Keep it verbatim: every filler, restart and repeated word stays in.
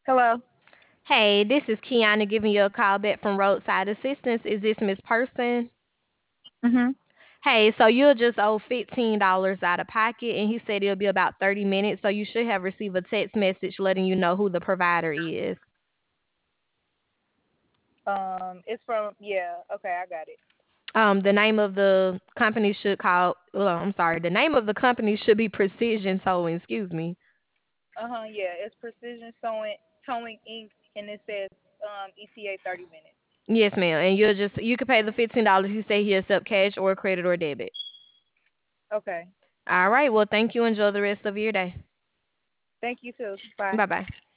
Hello. Hey, this is Kiana giving you a call back from Roadside Assistance. Is this Miss Person? Mhm. Hey, so you'll just owe fifteen dollars out of pocket, and he said it'll be about thirty minutes, so you should have received a text message letting you know who the provider is. Um, it's from yeah. Okay, I got it. Um, the name of the company should call, oh, I'm sorry, the name of the company should be Precision Towing, excuse me. Uh huh. Yeah, it's Precision Sewing Towing Inc. and it says um E T A thirty minutes. Yes, ma'am. And you'll just, you can pay the fifteen dollars. He said he accept cash or credit or debit. Okay. All right, well, thank you. Enjoy the rest of your day. Thank you too. Bye. Bye bye.